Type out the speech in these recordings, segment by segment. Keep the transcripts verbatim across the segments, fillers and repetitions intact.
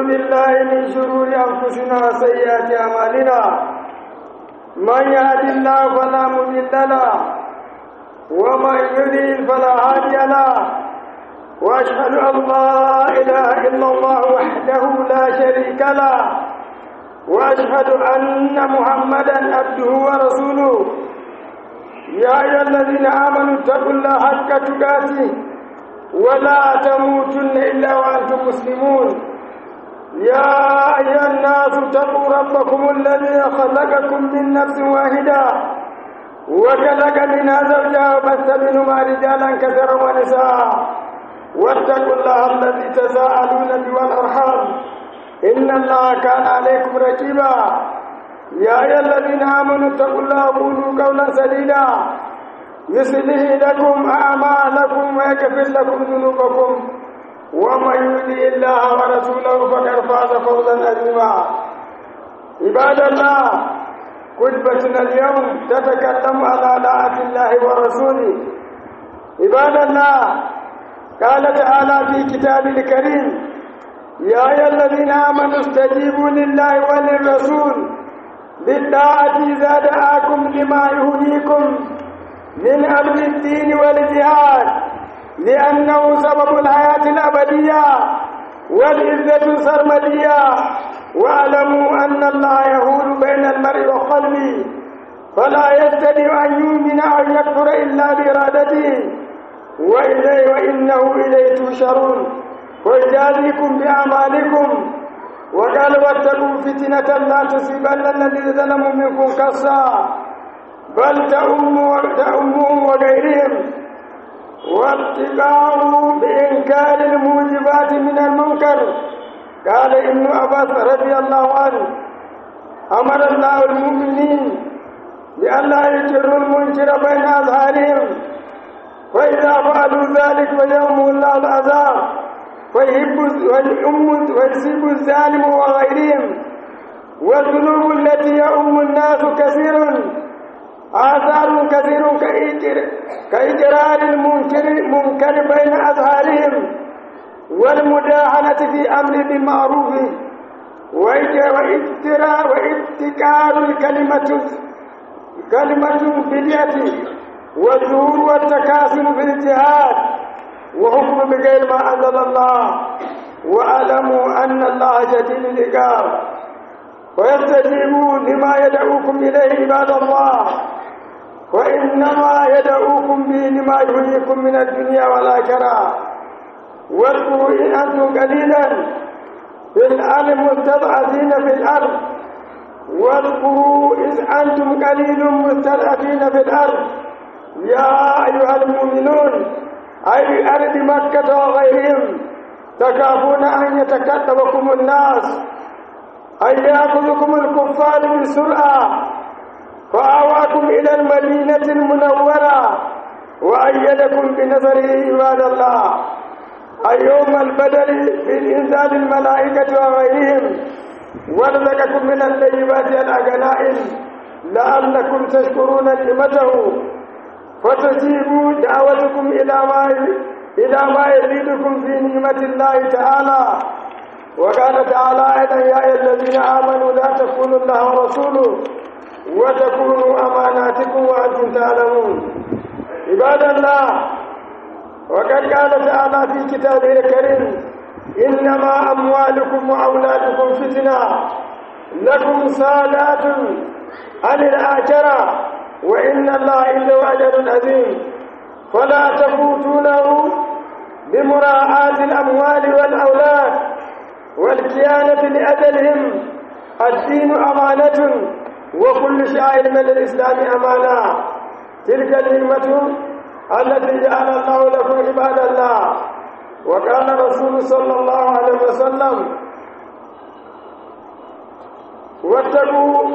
بالله من شرور أنفسنا وسيئات أعمالنا من يهد الله فلا مضل له ومن يضلل فلا هادي له وأشهد أن لا إله إلا الله وحده لا شريك له وأشهد أن محمدا عبده ورسوله يا أيها الذين آمنوا اتقوا الله حق تقاته ولا تموتن إلا وأنتم مسلمون يا أيها الناس اتقوا ربكم الذي خلقكم من نفس واحدة وخلق منها زوجها وبث منهما رجالا كثيرا ونساء واتقوا الله الذي تساءلون به والأرحام إن الله كان عليكم رقيبا يا أيها الذين آمنوا اتقوا الله وقولوا قولا سديدا يصلح لكم أعمالكم ويغفر لكم ذنوبكم ومن يطع الله ورسوله فقد فاز فوزا عظيما عباد الله خطبتنا اليوم تتكلم على طاعة الله ورسوله عباد الله قال تعالى في كتابه الكريم يا أيها الذين آمنوا استجيبوا لله وللرسول بالطاعة إذا دعاكم لما يهديكم من أمر الدين والجهاد لأنه سبب الحياة الأبدية والعزة السرمدية واعلموا أن الله يحول بين المرء وقلبه فلا يستطيع أن يؤمن أو يكفر إلا بإرادته وإليه وإنه إليه تحشرون ويجازيكم بأعمالكم وقال واتقوا فتنة لا تصيبن الذين ظلموا منكم خاصة بل تؤمهم وغيرهم واتقوا بإنكار الموجبات من المنكر قال ابن عباس رضي الله عنه أمر الله المؤمنين بأن لا يجروا المنكر بين أظهارهم وإذا فعلوا ذلك ويوم الله العذاب ويحب ويسيب الظالم وغيرهم والذنوب التي يؤم الناس كثير آثار كثير كإجرار المنكر منكر بين أظهارهم والمداهنة في أمر بالمعروف وابتكار الكلمة كلمة بدعة والظهور والتكاسل في الجهاد وحكم بغير ما أنزل الله واعلموا أن الله شديد العقاب ويستجيبوا لما يدعوكم إليه عباد الله وإنما يدعوكم به لما يحييكم من الدنيا والآخرة واذكروا إن أنتم قليلا في الأرض مستضعفين في الأرض واذكروا إذ أنتم قليل مستضعفين في الأرض يا أيها المؤمنون أي أرض مكة وغيرهم تخافون أن يتكتبكم الناس أن يأخذكم الكفار بسرعة فآواكم إلى المدينة المنورة وأيدكم بنصره عباد الله أي يوم البدر بإنزال الملائكة وغيرهم ورزقكم من الطيبات الغنائم لعلكم تشكرون نعمته فتجيبوا دعوتكم إلى ما إلى ما يزيدكم في نعمة الله تعالى وقال تعالى أيضا يا أيها الذين آمنوا لا تخونوا الله ورسوله وتكونوا أماناتكم وأنتم تعلمون عباد الله وقد قال تعالى في كتابه الكريم إنما أموالكم وأولادكم فتنة لكم سادات عن الآخرة وإن الله عنده أجر عظيم فلا تفوتونه بمراعاة الأموال والأولاد والكيانة لأجلهم الدين أمانة وكل شيء من الإسلام أمانة تلك النعمة التي جعل الله لكم عباد الله وقال الرسول صلى الله عليه وسلم واتقوا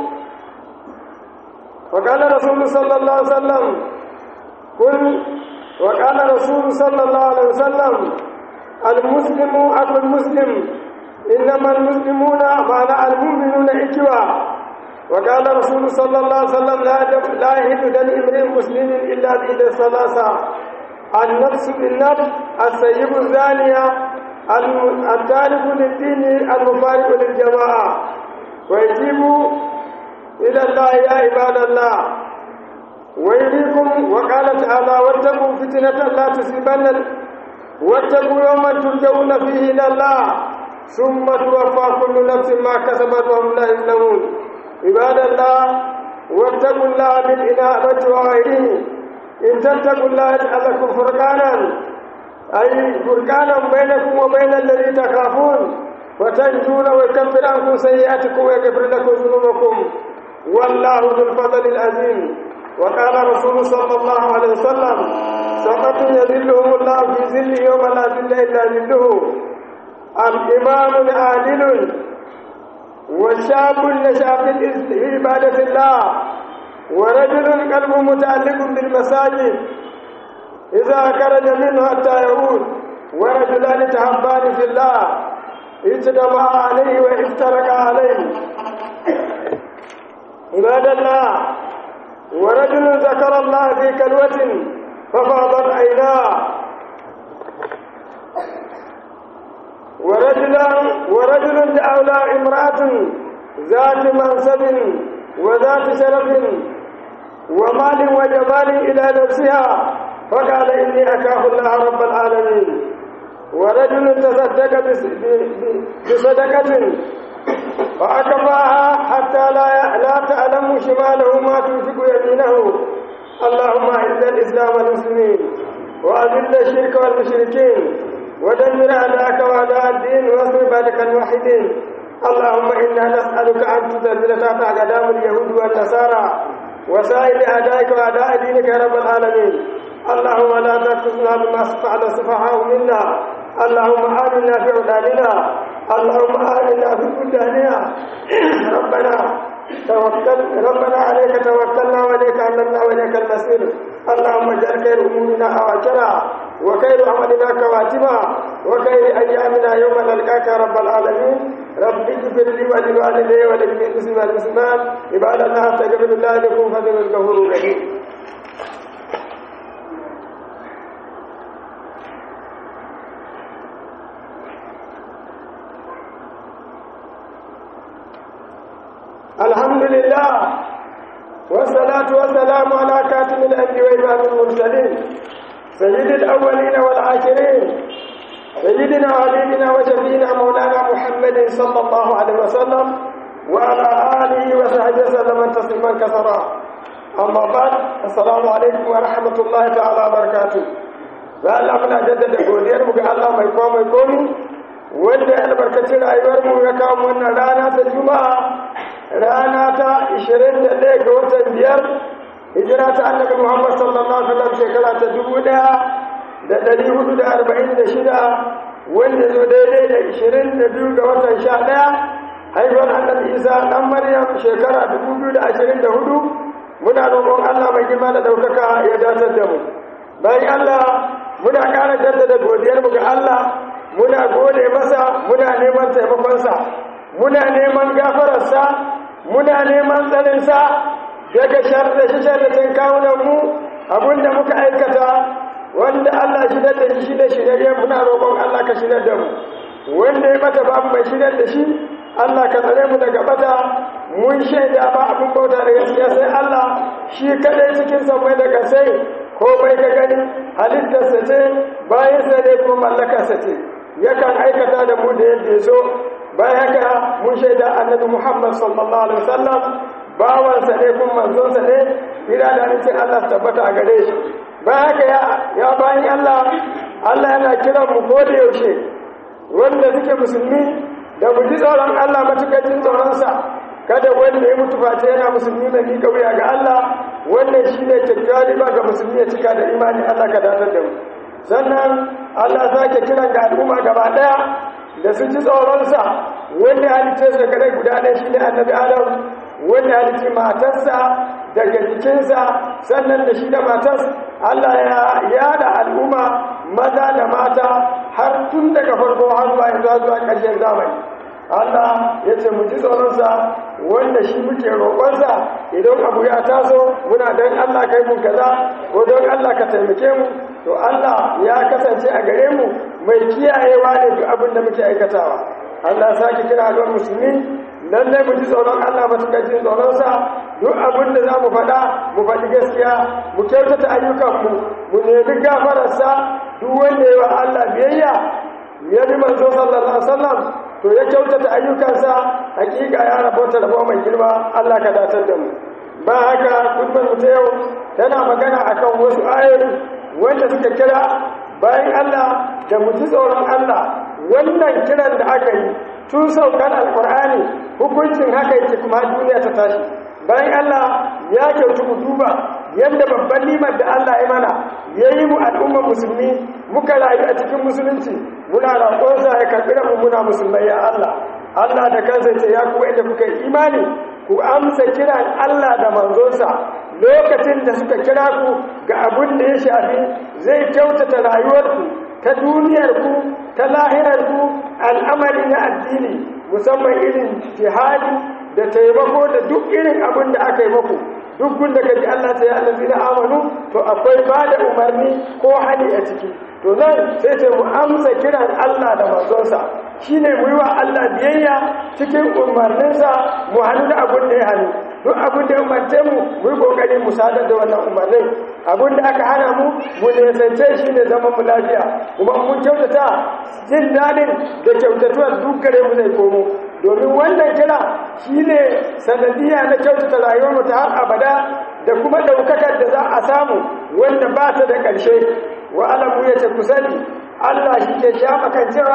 وقال الرسول صلى الله عليه وسلم قل وقال الرسول صلى الله عليه وسلم المسلم أخو المسلم إنما المسلمون معنى المؤمنون إخوة وقال الرسول صلى الله عليه وسلم لا يحل دم امرئ مسلم إلا بإحدى ثلاثة النفس بالنفس السيب الزانية التارك للدين المفارق للجماعة ويجيب إلى الله يا عباد الله ويريكم. وقال تعالى واتقوا فتنة لا تصيبن واتقوا يوما ترجعون فيه إلى الله ثم توفى كل نفس ما كسبت وهم لا يظلمون. عباد الله واتقوا الله بالإنابة وغيره. إن تتقوا الله يجعل لكم فرقانا أي فرقانا بينكم وبين الذي تخافون وتنجون ويكفر عنكم سيئاتكم ويغفر لكم ذنوبكم والله ذو الفضل العظيم. وقال رسول صلى الله عليه وسلم سبعة يذلهم الله في ظله يوم لا ظل إلا ظله الإمام عادل وشاب نشأ في عبادة الله ورجل قلبه متعلق بالمساجد إذا خرج منه حتى يعود ورجلان تحبان في الله اجتمعا عليه وافترقا عليه. عباد الله ورجل ذكر الله في كلوة ففاضت عيناه ورجل ورجل دعا امرأة ذات منصب وذات شرف ومال وجمال إلى نفسها فقال إني أخاف الله رب العالمين. ورجل تصدق بصدقة فأكفاها حتى لا لا تعلم شماله ما تنفق يمينه. اللهم أعز الإسلام والمسلمين وأذل الشرك والمشركين ودمر أعداءك وأعداء الدين واصرف عبادك الموحدين. اللهم إنا نسألك أن تذلل تحت أقدام اليهود والنصارى وسائر أعدائك وأعداء دينك يا رب العالمين. اللهم لا تأخذنا بما فعل السفهاء منا. اللهم آمنا في عبادنا. اللهم آمنا في بلداننا. ربنا توكل ربنا عليك توكلنا وإليك أمنا وإليك المصير. اللهم اجعل خير أمورنا أواخرها وخير عملنا خواتمها وخير أيامنا يوم نلقاك يا رب العالمين. رب اغفر لي ولوالدي ولجميع المسلمين والمسلمات. عباد الله استغفر الله لكم فإنه الغفور الرحيم. الحمد لله والصلاة والسلام على كاتم الأنبياء وإمام المرسلين سيد الأولين والآخرين سيدنا وحبيبنا وشفينا مولانا محمد صلى الله عليه وسلم وعلى آله وصحبه وسلم تسليما كثيرا. أما بعد السلام عليكم ورحمة الله تعالى وبركاته. فالله من جدد godiyar mu ga Allah mai kowa mai komi wanda ya albarkaci rayuwar mu ya kawo wannan rana ta Juma'a rana ta ishirin da ɗaya ga watan biyar hijira ta annabi Muhammad sallallahu alaihi wasallam shekara ta dubu ɗaya da ɗari hudu da arba'in da shida wanda zo daidai da ishirin da biyu ga watan sha ɗaya haihuwar annabi Isa ɗan Maryam shekara dubu biyu da ashirin da hudu. Muna roƙon Allah mai girma da ɗaukaka ya datar da mu. Bayan Allah muna ƙara jaddada godiyar mu ga Allah muna gode masa muna neman taimakonsa muna neman gafararsa muna neman tsarinsa daga sharrace-sharracen kawunanmu abinda muka aikata wanda Allah shidar da shi da shiraryen muna roƙon Allah ka shidar da mu wanda ya mata ba mai shidar da shi Allah ka tsare mu daga bata. Mun shaida ba abin bauta da gaskiya sai Allah shi kadai cikin sammai da kasai komai ka gani halittarsa ce bayansa ne ko mallakarsa ce yakan aikata da mu da yadda ya so. bayan haka mun shaida annabi Muhammad sallallahu alaihi wasallam bawansa ne kuma manzonsa ne ira da nufin Allah tabbata a gare shi. bayan haka ya ya bayan Allah Allah yana kiran mu ko da yaushe wanda suke musulmi da mu ji tsoron Allah matuƙar jin tsoronsa. kada wanda ya mutu face yana musulmi mai miƙa wuya ga Allah wannan shine kyakkyawar riba ga musulmi ya cika da imani. Allah ka datar da mu. sannan Allah sake kiran ga al'umma gaba daya da su ji tsoronsa wanda halitta su daga rai guda ɗaya shine annabi Adam wanda halitta matarsa daga jikinsa sannan da shi da matas Allah ya yada al'umma maza da mata har tun daga farko har zuwa yanzu zuwa ƙarshen zamani. Allah ya ce mu ji tsoronsa wanda shi muke roƙonsa idan abu ya taso muna don Allah kai mun kaza ko don Allah ka taimake mu to Allah ya kasance a gare mu mai kiyayewa ne duk abin da muke aikatawa. Allah sake kira don musulmi lallai mu ji tsoron Allah matuƙar jin tsoronsa duk abin da za mu faɗa mu faɗi gaskiya mu kyautata ayyukanmu mu nemi gafararsa duk wanda ya wa Allah biyayya ya bi manzo sallallahu alaihi wasallam to ya kyautata ayyukansa hakika ya rabota rabo mai girma Allah ka datar da mu. Ba haka kullum mu ta yau tana magana akan wasu ayoyi wanda suka kira bayan Allah da mu ji tsoron Allah. Wannan kiran da aka yi tun saukan alkur'ani hukuncin haka yake kuma duniya ta tashi. Bayan Allah ya kyautu mu duba yadda babban nimar da Allah ya mana ya yi mu al'ummar musulmi muka rayu a cikin musulunci muna raƙonsa ya karɓi mu muna musulmai ya Allah. Allah da kansa ce ya kuwa inda kuka yi imani ku amsa kiran Allah da manzonsa lokacin da suka kira ku ga abin da ya shafi zai kyautata rayuwarku ta duniyarku ta lahirarku al'amari na addini musamman irin jihadi da taimako da duk irin abin da aka yi maku duk gunda kaji Allah ta yi allazina amanu to akwai ba da umarni ko hali a ciki to nan sai sai mu amsa kiran Allah da manzonsa shine mu yi wa Allah biyayya cikin umarninsa mu hannu da abin da ya hannu duk abin da ya umarce mu mu yi kokari mu sadar da wannan umarnin abin da aka hana mu mu nesance shi ne zaman mu lafiya kuma mun kyautata jin daɗin da kyautatuwar duk gare mu zai komo domin wannan kira shine sanadiyya na kyautata rayuwar mu ta har abada da kuma ɗaukakar da za a samu wanda ba ta da ƙarshe wa alamu ya ce ku sani Allah shi ke shafa kan cewa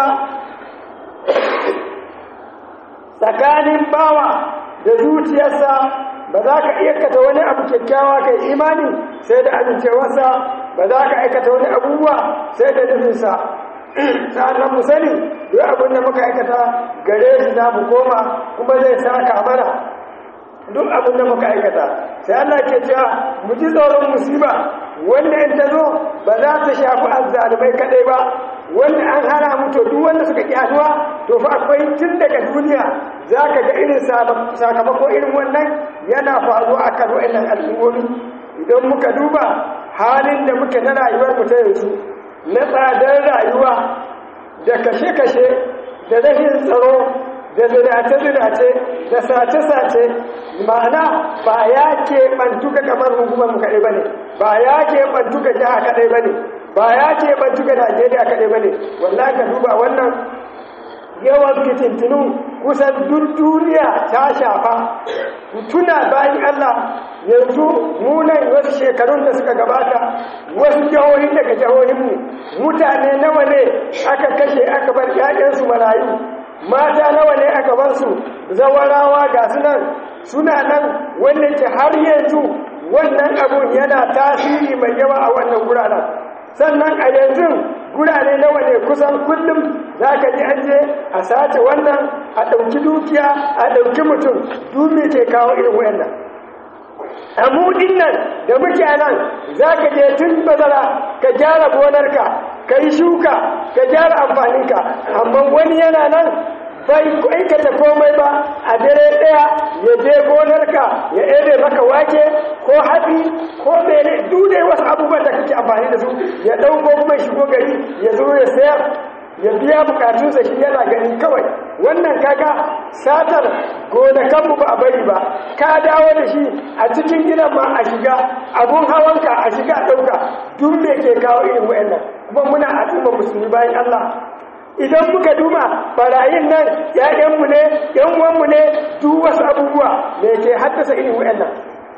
tsakanin bawa da zuciyarsa ba za ka aikata wani abu kyakkyawa kai imani sai da amincewarsa ba za ka aikata wani abubuwa sai da nufinsa sa'annan mu sani duk abin da muka aikata gare shi za mu koma kuma zai saka mana duk abin da muka aikata sai Allah ke cewa mu ji tsoron musiba wanda in ta zo ba za ta shafi azzalumai kadai ba wanda an hana mu to duk wanda suka kiyaduwa to fa akwai tun daga duniya zaka ga irin sakamako irin wannan yana faruwa akan wannan al'ummomi idan muka duba halin da muke na rayuwar mu ta yanzu na tsadar rayuwa da kashe-kashe da rashin tsaro da zinace-zinace da sace-sace ma'ana ba ya ke bantuka kamar hukumar mu kaɗai ba ne ba ya ke bantuka jiha kaɗai ba ne ba ya ke bantuka najeriya kaɗai ba ne wallahi ka duba wannan yawan fitintinu kusan duk duniya ta shafa tuna bayan Allah yanzu munan wasu shekarun da suka gabata wasu jihohi daga jihohinmu mutane nawa ne aka kashe aka bar 'ya'yansu marayu mata nawa ne aka bar su zawarawa ga su nan suna nan wanda ke har yanzu wannan abun yana tasiri mai yawa a wannan guraren sannan a yanzu gurare nawa ne kusan kullum za ka ji an je a sace wannan a ɗauki dukiya a ɗauki mutum dumi ke kawo irin wayannan a mudin nan da muke nan za ka je tun bazara ka gyara gonarka ka yi shuka ka gyara amfaninka amma wani yana nan bai aikata komai ba a dare ɗaya ya je gonarka ya ebe maka wake ko hatsi ko mene dudai wasu abubuwan da kake amfani da su ya ɗauko kuma shigo gari ya zo ya sayar ya biya bukatunsa shi yana gani kawai wannan kaga satar gonakanmu ba a bari ba ka dawo da shi a cikin gidan ma a shiga abun hawanka a shiga a ɗauka duk me ke kawo irin wa'annan kuma muna al'umma musulmi bayan Allah idan muka duba barayin nan ƴaƴanmu ne ƴan uwanmu ne duk wasu abubuwa me ke haddasa irin wa'annan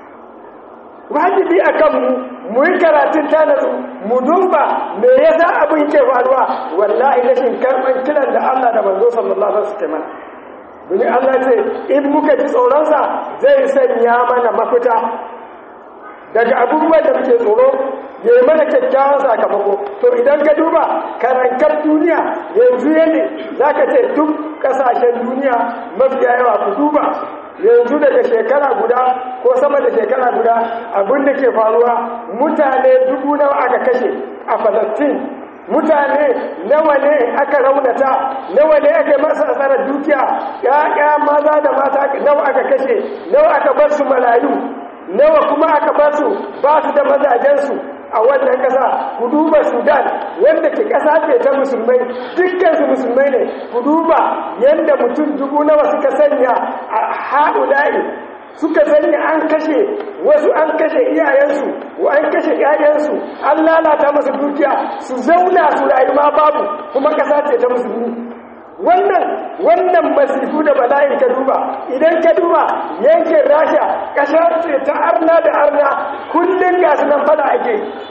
wajibi akan mu mu yi karatun tanazu mu duba me yasa abin ke faruwa wallahi rashin karban kiran da Allah da manzo sallallahu alaihi wasallam bin Allah ce in muka ji tsoron sa zai sanya mana mafita daga abubuwan da muke tsoro ya yi mana kyakkyawan sakamako to idan ka duba karankar duniya yanzu yane zaka ce duk kasashen duniya mafiya yawa ku duba yanzu daga shekara guda ko sama da shekara guda abin da ke faruwa mutane dubu nawa aka kashe a Palestine mutane nawa ne aka raunata, nawa ne aka masa asarar dukiya, ƴaƴa maza da mata nawa aka kashe, nawa aka bar su marayu, nawa kuma aka bar su ba su da mazajensu a wannan ƙasa. Ku duba Sudan wanda ke ƙasa ce ta musulmai, dukkan su musulmai ne. Ku duba yadda mutum dubu nawa suka sanya a haɗula'i, suka sanya an kashe wasu, an kashe iyayensu, an kashe iyayensu, an lalata masu dukiya, su zauna su rayu ma babu, kuma ƙasa ce ta musulmi. wannan wannan masifu da bala'in ka duba, idan ka duba yankin Rasha ƙasa ce ta arna da arna, kullum ga su nan fada ake.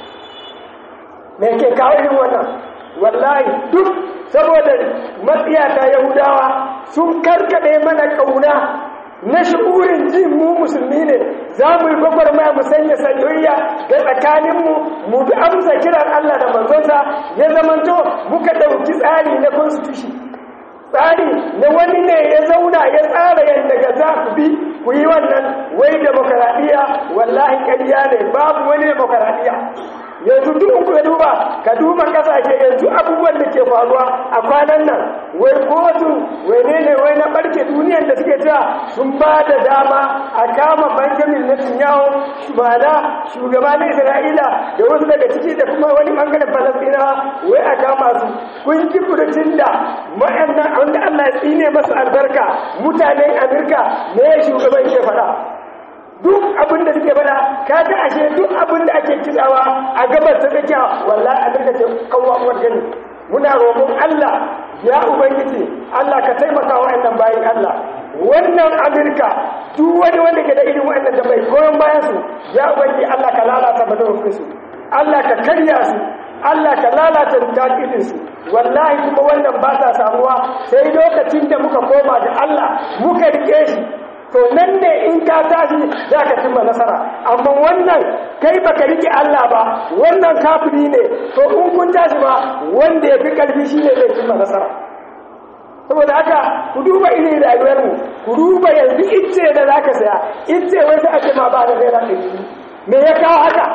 me ke kawo irin wannan? wallahi duk saboda matsiyata Yahudawa sun karkade mana kauna na shi'urin jin mu musulmi ne, za mu yi gwagwarmaya mu sanya sanyoyiya ga tsakaninmu, mu bi amsa kiran Allah da manzonsa, ya zamanto muka ɗauki tsari na constitution, tsari na wani ne ya zauna ya tsara yadda ga za ku bi ku yi wannan wai demokaradiyya. Wallahi ƙarya ne, babu wani demokaradiyya. yanzu duk ka duba ka duba kasashe yanzu abubuwan da ke faruwa a kwanan nan, wai kotu wai ne ne wai na barke duniyar da suke cewa sun ba da dama a kama Benjamin Netanyahu, shugaba shugaba na Isra'ila da wasu daga ciki da kuma wani bangaren Falastinawa, wai a kama su. kun ji furucin da wa'annan wanda Allah ya tsine masu albarka mutanen Amurka ne shugaban ke faɗa. duk abin da suke bada kaga ashe duk abin da ake kitsawa a gabas ta tsakiya wallahi Amurka ce kawwamar gani. muna roƙon Allah ya ubangiji Allah ka taimaka wa wannan bayin Allah, wannan Amurka duk wani wanda ke da irin wannan da bai goyon bayan su, ya ubangiji Allah ka lalata madawar su, Allah ka karya su, Allah ka lalata rikakidin su. wallahi kuma wannan ba ta samuwa sai lokacin da muka koma da Allah muka rike shi, to nan ne in ka tashi za ka cimma nasara. amma wannan kai baka rike Allah ba, wannan kafiri ne, to in kun tashi ba wanda ya fi ƙarfi shi ne zai cimma nasara. saboda haka ku duba irin rayuwarmu, ku duba yanzu icce da za ka saya, icce wai sai a ce ma ba da naira ɗari. me ya kawo haka?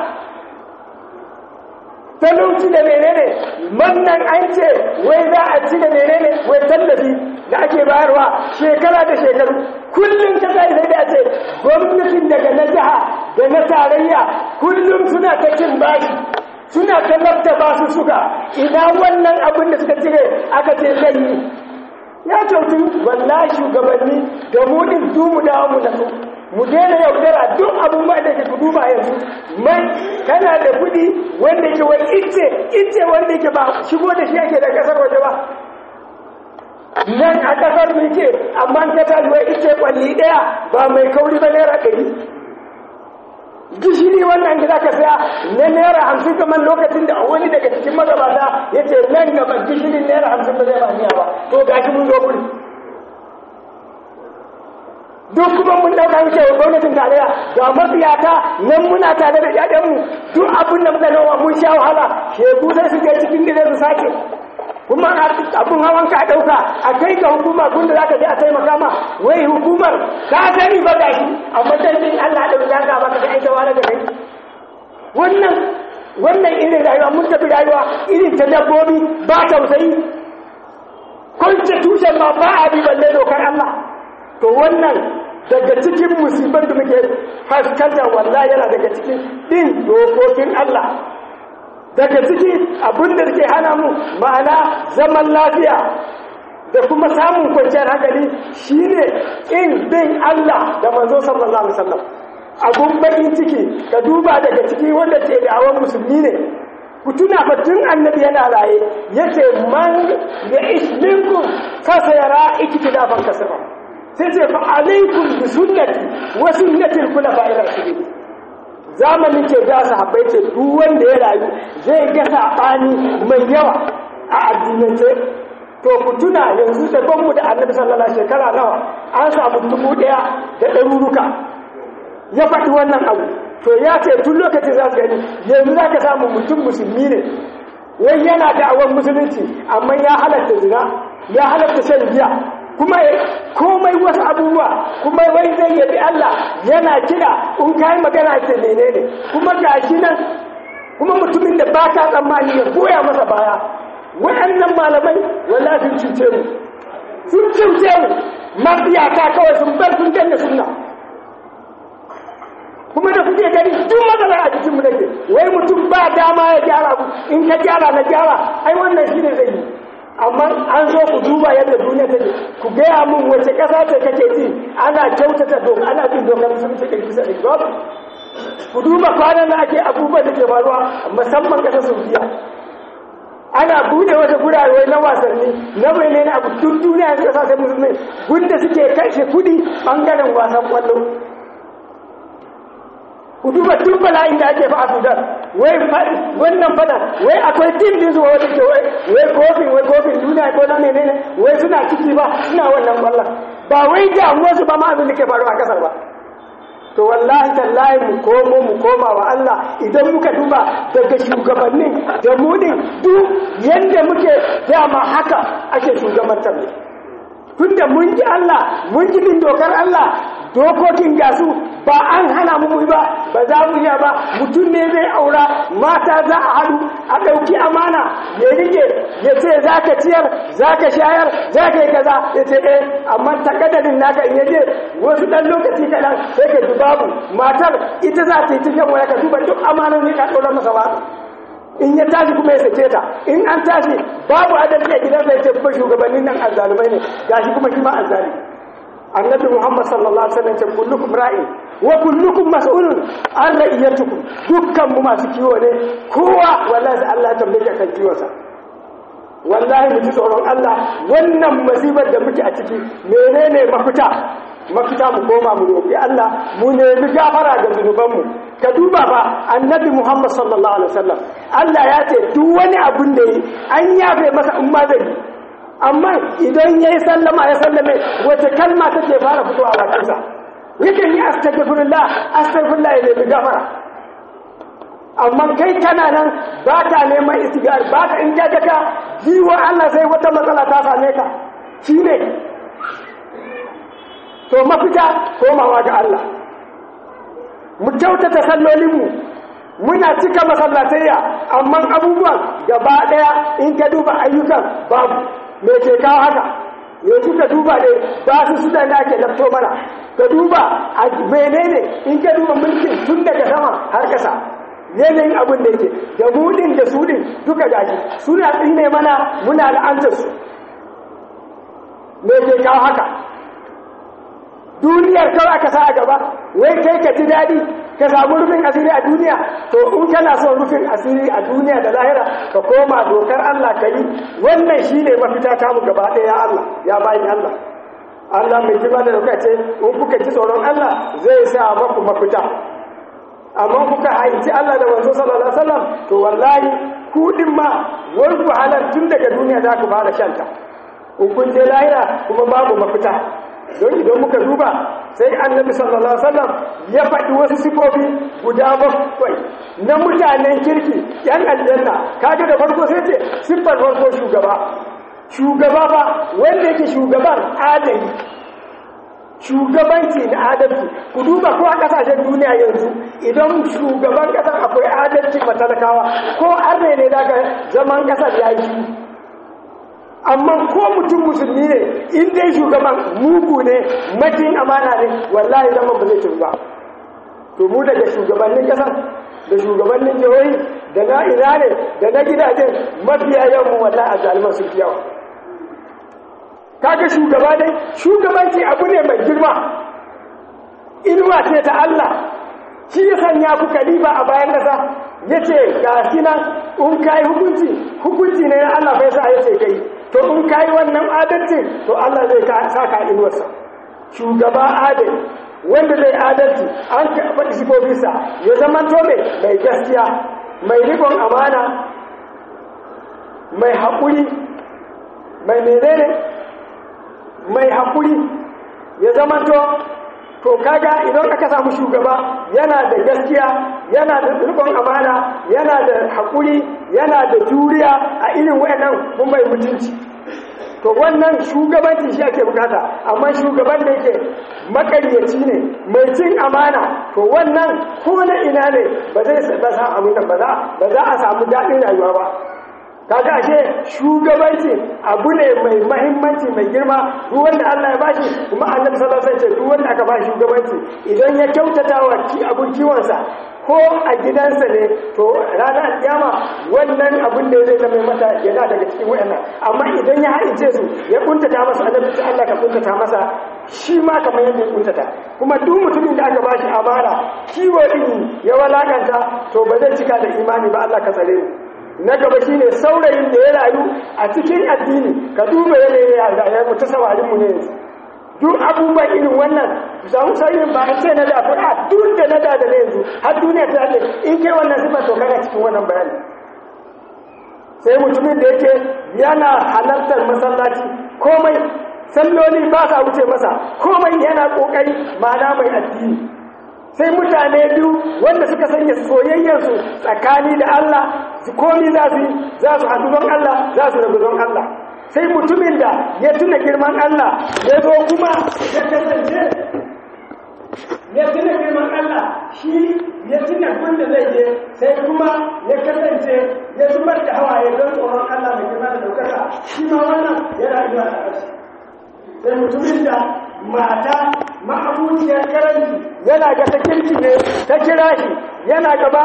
talauci da menene? wannan an ce wai za a ci da menene? wai tallafi da ake bayarwa shekara da shekaru, kullum ka sai sai da ce gwamnatin daga na jiha da na tarayya kullum suna ta cin bashi, suna ta lafta basu suka. ina wannan abin da suka cire aka ce zai yi? ya kyautu wallahi shugabanni da mu din du mu dawo mu nasu, mu daina yaudara. duk abin ma da ke duba yanzu mai kana da kudi wanda yake wai ice ice wanda yake ba shigo da shi yake da kasar waje ba, nan a kasar mu yake, amma ka ta wai ice kwalli daya ba mai kauri ba naira ɗari. gishiri wannan da zaka saya na naira hamsin, kamar lokacin da wani daga cikin magabata ya ce nan gaba gishirin naira hamsin ba zai ba niya ba, to gashi mun zo kuri. duk kuma mun dauka muke wa gwamnatin tarayya ga mafiyata nan muna tare da ƴaƴanmu, duk abin da muka nawa mun sha wahala, shegu sai su je cikin gida su sake, kuma abin hawan ka dauka a kai ga hukuma gunda zaka je a taimaka ma. wai hukumar ka sani ba gashi, amma dan din Allah da zaka baka da aika wala da kai. wannan wannan irin rayuwa mun tafi rayuwa irin ta dabbobi, ba tausayi, kunce tushen ma ba a bi balle dokar Allah. to wannan daga cikin musibar da muke fuskanta wallahi yana daga cikin din dokokin Allah, daga ciki abin da ke hana mu ma'ana zaman lafiya da kuma samun kwanciyar hankali shine in bin Allah da manzo sallallahu alaihi wasallam. abun bakin ciki ka duba daga ciki wanda ke da awan musulmi ne, ku tuna fa tun annabi yana raye yace man ya isminkum fa sayara iktilafan kasaba, sai ce fa alaikum bi sunnati wa sunnati al-khulafa'ir rashidin. zamanin ke ga sahabbai ce duk wanda ya rayu zai ga sabani mai yawa a addinance. to ku tuna yanzu da banmu da annabi sallallahu alaihi shekara nawa an samu dubu daya da ɗaruruka ya faɗi wannan abu. to ya ce tun lokacin za su gani yanzu za ka samu mutum musulmi ne wai yana da awon musulunci amma ya halatta zina, ya halatta shan giya, kuma komai wasu abubuwa, kuma wai zai yabi Allah yana kira in kai magana ce menene, kuma gashi nan kuma mutumin da ba ka tsammani ya goya masa baya. Waɗannan malamai wallahi sun cuce mu sun cuce mu mafiyata kawai sun bar sun danna sunna. Kuma da kuke gani duk matsala a jikin mu nake wai mutum ba dama ya gyara ku in ka gyara na gyara ai wannan shine zai yi. Amma an zo ku duba yadda duniya take ku gaya mun wace ƙasa ce kake ji ana kyautata doka ana bin dokar sun ce kai kusa da babu. Ku duba kwanan da ake abubuwan da ke faruwa musamman ƙasar Saudiya ana bude wata gurare na wasanni na menene abu duk duniya yanzu ƙasashen musulmi gunda suke kashe kuɗi ɓangaren wasan kwallo. Ku duba duk bala'in da ake fa a Sudan wai wannan fada wai akwai tim din zuwa wata ke wai wai kofin wai kofin duniya ko na menene wai suna ciki ba suna wannan kwallon ba wai damuwar su ba ma abin da ke faruwa a kasar ba. To wallahi tallahi mu komo mu koma wa Allah idan muka duba daga shugabannin da mu din duk yanda muke dama haka ake shugabantar mu. Tunda mun ji Allah mun ji bin dokar Allah dokokin gasu ba an hana mu ba ba za mu iya ba mutum ne zai aura mata za a haɗu a ɗauki amana ya rike ya ce za ka ciyar za ka shayar za ka yi kaza ya ce eh amma takadarin naka in yaje wasu ɗan lokaci kaɗan sai ka ji babu matar ita za ta yi cikin waya ka duba duk amanar ne ka ɗora masa ba in ya tashi kuma ya sake ta in an tashi babu adalci a gidansa ya ce kuma shugabannin nan azzalumai ne gashi kuma shi ma azzalumi. Annabi Muhammad sallallahu alaihi wasallam ce kullukum ra'in wa kullukum mas'ulun an ra'iyatukum dukkan mu masu kiwo ne kowa wallahi Allah ya tambaye kan kiwonsa. Wallahi mu ji tsoron Allah wannan musibar da muke a ciki menene mafita mafita mu koma mu roki Allah mu nemi gafara ga zunubanmu. Ka duba ba Annabi Muhammad sallallahu alaihi wasallam Allah ya ce duk wani abun da yi an yafe masa umma zai yi. Amma idan ya yi sallama ya sallame wace kalma take fara fito a bakinsa yakan yi astaghfirullah astaghfirullah ya nemi gafara. Amma kai kana nan ba ka neman istighfar ba ka in ka ka jiwa Allah sai wata matsala ta same ka shine to mafita komawa ga Allah mu kyautata sallolinmu muna cika masallatayya amma abubuwan gaba daya in ka duba ayyukan babu me ke kawo haka yanzu ka duba ne ba su suna da ake lafto mana ka duba a menene in ka duba mulkin tun daga sama har kasa yanayin abin da yake da mudin da sudin duka gashi suna tsine mana muna la'antar su me ke kawo haka duniyar kawai aka sa a gaba wai kai ka ji daɗi ka samu rufin asiri a duniya to in kana son rufin asiri a duniya da lahira ka koma dokar Allah ka yi wannan shine mafita ta mu gaba ɗaya ya Allah ya bayin Allah Allah mai jima da doka ce in kuka ji tsoron Allah zai sa maku mafita amma kuka haici Allah da manzo sallallahu alaihi wasallam to wallahi ku din ma wai ku halar tun daga duniya za ku fara shanta in kun je lahira kuma babu mafita. Don idan muka duba sai Annabi sallallahu alaihi wasallam ya faɗi wasu sifofi guda bakwai na mutanen kirki yan aljanna kaga da farko sai ce siffar farko shugaba shugaba ba wanda yake shugaban adali shugabanci na adalci ku duba ko a kasashen duniya yanzu idan shugaban kasar akwai adalci matalakawa ko arne ne daga zaman kasar yayi amma ko mutum musulmi ne in dai shugaban mugu ne matin amana ne wallahi zaman ba zai ci ba. To mu daga shugabannin kasar da shugabannin jihohi da na ina ne da na gidajen mafiya yawan mu wallahi a zaliman sun fi yawa. Kaga shugaba dai shugabanci abu ne mai girma inuwa ce ta Allah shi ya sanya ku kaliba a bayan kasa yace ga shi nan in kai hukunci hukunci ne na Allah bai sa yace kai to in kai wannan adalci to Allah zai ka saka inuwarsa shugaba adali wanda zai adalci an faɗi sifofinsa ya zama to mai gaskiya mai rikon amana mai haƙuri mai menene mai haƙuri ya zama to to kaga idan aka samu shugaba yana da gaskiya yana da rikon amana yana da haƙuri yana da juriya a irin wayannan kun mai mutunci to wannan shugabanci shi ake bukata. Amma shugaban da yake makaryaci ne mai cin amana to wannan ko na ina ne ba zai ba sa abin da ba za ba za a samu daɗin rayuwa ba. Kaga ashe shugabanci abu ne mai mahimmanci mai girma, duk wanda Allah ya bashi, kuma Annabi sallallahu alaihi wasallam ce duk wanda aka bashi shugabanci idan ya kyautata wa abun kiwonsa ko a gidansa ne to ranar kiyama wannan abin da zai zama mata yana daga cikin wayannan. Amma idan ya haice su ya kuntata masa, Annabi ta Allah ka kuntata masa shi ma kamar yadda ya kuntata. Kuma duk mutumin da aka bashi amana kiwo din ya walakanta to ba zai cika da imani ba. Allah ka tsare mu. Na gaba shine saurayin da ya rayu a cikin addini. Ka duba yanayin ya mutu sawarin mu ne yanzu duk abubuwan irin wannan samu saurayin ba a ce na da fara duk da na da da yanzu har duniya ta ce in kai wannan sifa to kana cikin wannan bayani. Sai mutumin da yake yana halartar masallaci komai salloli ba sa wuce masa komai yana kokari ma'ana mai addini. Sai mutane biyu wanda suka sanya soyayyarsu tsakani da Allah su komi za su za su haɗu don Allah za su rabu don Allah. Sai mutumin da ya tuna girman Allah ya zo kuma ya kasance ya tuna girman Allah shi ya tuna gunda zai je sai kuma ya kasance ya zubar da hawaye don tsoron Allah da girma da daukaka shi ma wannan yana iya a ƙarshe. Sai mutumin da mata ma'abuciyar karanci yana ga ta kirki ne ta kira shi yana gaba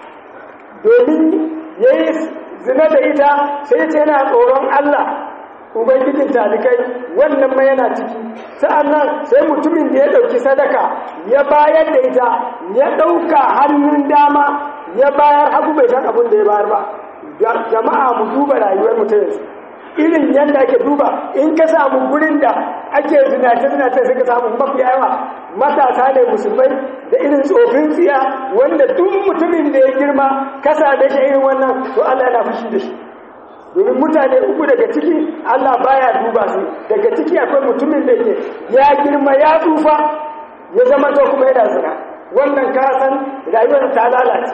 domin ya yi zina da ita sai ce yana tsoron Allah ubangijin talikai wannan ma yana ciki. Sa'annan sai mutumin da ya ɗauki sadaka ya bayar da ita ya ɗauka hannun dama ya bayar hagu bai san abin da ya bayar ba. Jama'a mu duba rayuwar mutum yanzu irin yadda ake duba in ka samu gurin da ake zinace-zinace suka samu mafi yawa matasa ne musulmai da irin tsofin tsiya wanda duk mutumin da ya girma kasa da shi irin wannan to Allah yana fushi da shi. Domin mutane uku daga ciki Allah baya duba su. Daga ciki akwai mutumin da ke ya girma ya tsufa ya zama to kuma yana zina, wannan ka san rayuwar ta lalace.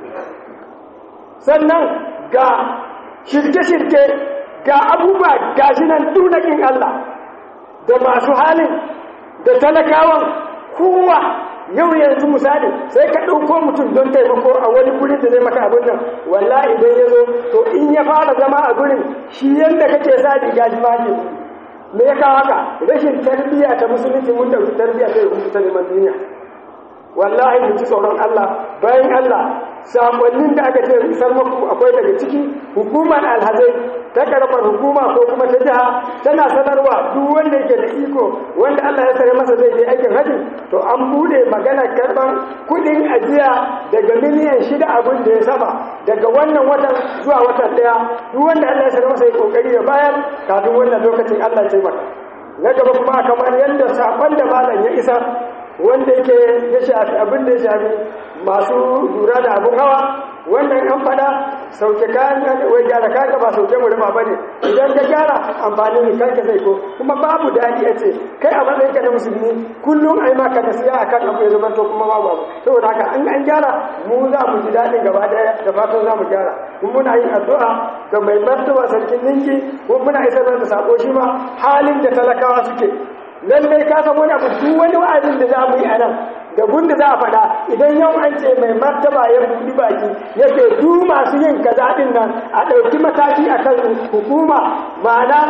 Sannan ga shirke-shirke ga abubuwa gashi nan dunakin Allah da masu halin da talakawan kowa yau yanzu misali sai ka ɗauko mutum don taimako a wani gurin da zai maka abin nan wallahi idan ya zo to in ya fara zama a gurin shi yadda kake sa riga ji ma ke me ya kawo haka rashin tarbiyya ta musulunci mun dauki tarbiyya ta yi ta neman duniya. Wallahi mu ci tsoron Allah bayan Allah sakonnin da aka ce isar muku akwai daga ciki hukumar alhazai ta karamar hukuma ko kuma ta jiha tana sanarwa duk wanda yake da iko wanda Allah ya sare masa zai je aikin haji to an bude magana karban kudin ajiya daga miliyan shida abin da ya sama daga wannan watan zuwa watan daya duk wanda Allah ya sare masa ya kokari ya bayar kafin wannan lokacin Allah ya taimaka. Na gaba kuma kamar yadda sakon da malam ya isa wanda yake ya shafi abin da ya shafi masu lura da abin hawa wannan an fada sauke kayan wai gyara kayan ba sauke mu rima bane idan ka gyara amfani ne kanka zai ko kuma babu dadi a ce kai a matsayin ka na musulmi kullum ai ma ka nasiya akan abu ya zama to kuma babu saboda haka an an gyara mu za mu ji dadin gaba daya da fatan za mu gyara kuma muna yin addu'a ga mai martaba sarkin ninki kuma muna isar da sako shi ma halin da talakawa suke lallai ka san wani abu duk wani wa'azin da za mu yi a nan da gunda za a faɗa idan yau an ce mai martaba ya buɗi baki yake du masu yin kaza din nan a ɗauki mataki a kan hukuma ma'ana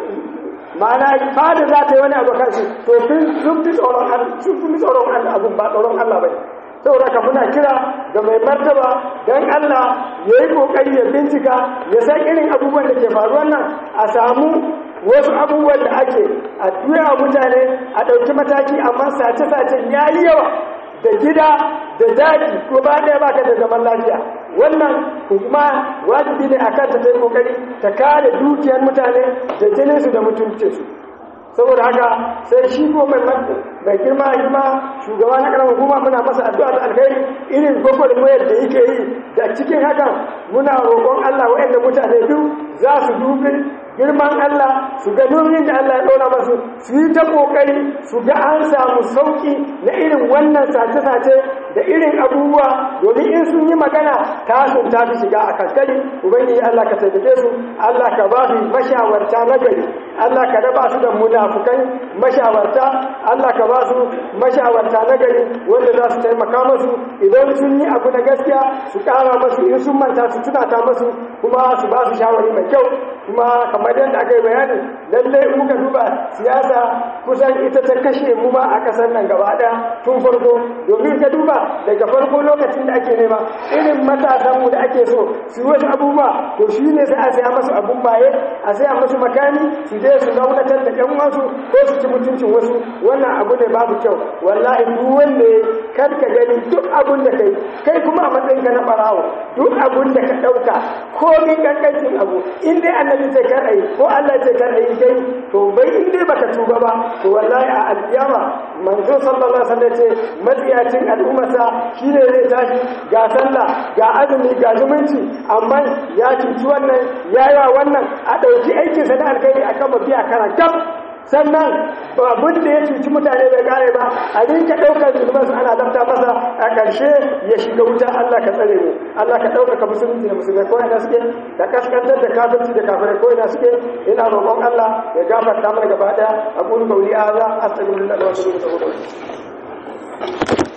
ma'ana fada za ta yi wani abu kansu to sun fi tsoron Allah abun ba tsoron Allah bai. saboda ka muna kira ga mai martaba don Allah ya yi kokari ya bincika ya san irin abubuwan da ke faruwa nan a samu wasu abubuwan da ake a tuya mutane a ɗauki mataki amma sace-sacen ya yi yawa da gida da daji ko ba ɗaya ba ka da zaman lafiya wannan kuma wajibi ne a kanta ta yi kokari ta kare dukiyar mutane da jininsu da mutuncinsu. saboda haka sai shi ko mai mai girma girma shugaba na karamar hukuma muna masa addu'a ta alkhairi irin gwagwarmayar da yake yi da cikin hakan muna roƙon Allah waɗanda mutane biyu za su dubi girman Allah su ga nurin da Allah ya ɗora masu su yi ta ƙoƙari su ga an samu sauƙi na irin wannan sace-sace da irin abubuwa domin in sun yi magana tashin ta fi shiga a kankari ubangiji Allah ka taimake su Allah ka ba su mashawarta na gari Allah ka raba su da munafukan mashawarta Allah ka ba su mashawarta na gari wanda za su taimaka masu idan sun yi abu na gaskiya su kara masu in sun manta su tunata masu kuma su ba su shawari mai kyau kuma kamar yadda aka yi bayani lallai in muka duba siyasa kusan ita ta kashe mu ma a kasar nan gaba daya tun farko domin ka duba daga farko lokacin da ake nema irin matasan mu da ake so su wasu abubuwa to shi ne sai a saya masu abun baye a saya masu makami su je su zaunatar da yan wasu ko su ci mutuncin wasu wannan abu ne babu kyau wallahi duk wanda kar ka gani duk abun da kai kai kuma a matsayin ka na barawo duk abun da ka dauka ko min kankancin abu in dai annabi ce kar ai ko Allah ce kar ai kai to bai in dai baka tuba ba to wallahi a alkiyama manzo sallallahu alaihi wasallam ce matsiyacin al'ummata shine zai tashi ga sallah ga azumi ga zumunci amma ya cuci wannan yayi wa wannan a dauki aikin sa na alkhairi akan mafiya karanta sannan abin da ya cuci mutane bai kare ba a rinka ɗaukar zulmansu ana lafta masa a ƙarshe ya shiga wuta Allah ka tsare mu Allah ka ɗaukaka musulunci da musulmai ko ina suke da kaskantar da kafirci da kafirai ko ina suke ina roƙon Allah ya gafarta mana gaba ɗaya a ƙulu kauli aza astaghfirullah wa atubu ilayhi